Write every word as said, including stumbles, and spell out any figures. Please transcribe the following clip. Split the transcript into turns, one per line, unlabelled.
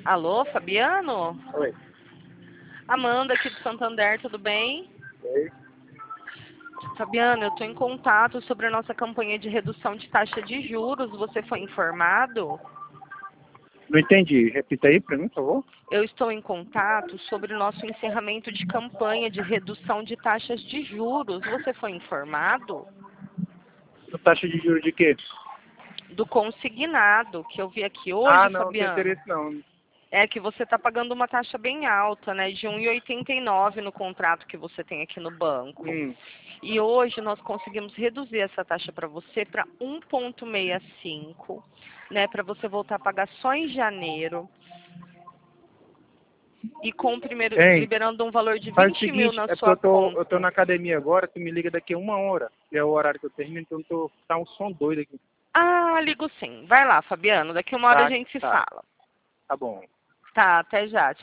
Alô, Fabiano?
Oi.
Amanda aqui do Santander, tudo bem?
Oi.
Fabiano, eu estou em contato sobre a nossa campanha de redução de taxa de juros. Você foi informado?
Não entendi. Repita aí para mim, por favor.
Eu estou em contato sobre o nosso encerramento de campanha de redução de taxas de juros. Você foi informado?
A taxa de juros de quê?
Do consignado, que eu vi aqui
Ah,
hoje,
não, não tem
Fabiano.
interesse não.
É que você está pagando uma taxa bem alta, né? De um vírgula oitenta e nove no contrato que você tem aqui no banco.
Hum.
E hoje nós conseguimos reduzir essa taxa para você para um vírgula sessenta e cinco, né? Para você voltar a pagar só em janeiro. E com o primeiro,
Hein,
liberando um valor de
faz o
vinte mil
seguinte,
na
é porque
sua
eu tô, eu tô
conta.
na academia agora, tu me liga daqui a uma hora, que é o horário que eu termino, então eu tô, tá um som doido aqui.
Ah, ligo sim. Vai lá, Fabiano. Daqui uma hora a
Tá,
gente se
tá,
fala.
tá bom.
Tá, até já.